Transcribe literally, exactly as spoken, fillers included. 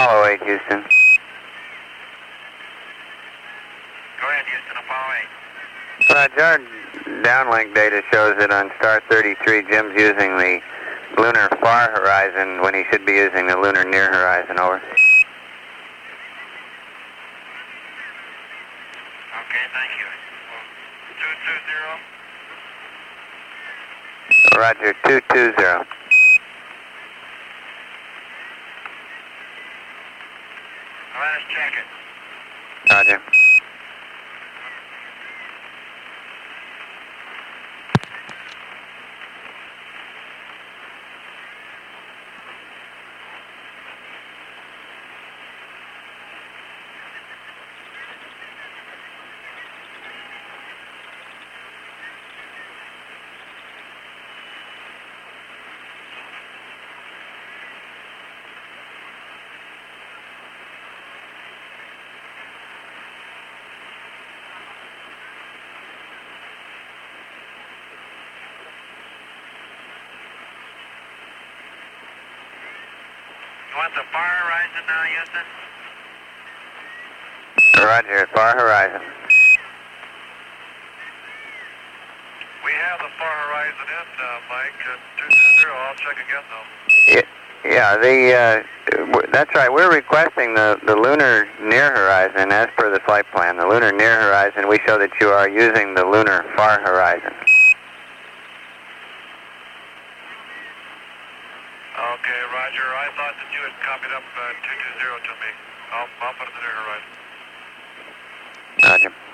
Apollo eight, Houston. Go ahead, Houston, Apollo eight. Roger, our downlink data shows that on star thirty-three, Jim's using the lunar far horizon when he should be using the lunar near horizon, over. Okay, thank you. two two zero. Roger, two two zero. Let us check it. Roger. You want the far horizon now, Houston? Roger, far horizon. We have the far horizon in, uh, Mike, at two two zero. I'll check again, though. Yeah, yeah the, uh, w- that's right. We're requesting the, the lunar near horizon as per the flight plan. The lunar near horizon, we show that you are using the lunar far horizon. Okay, Roger. I thought that you had copied up uh, two two zero to me. I'll, I'll put it in the near horizon. Roger.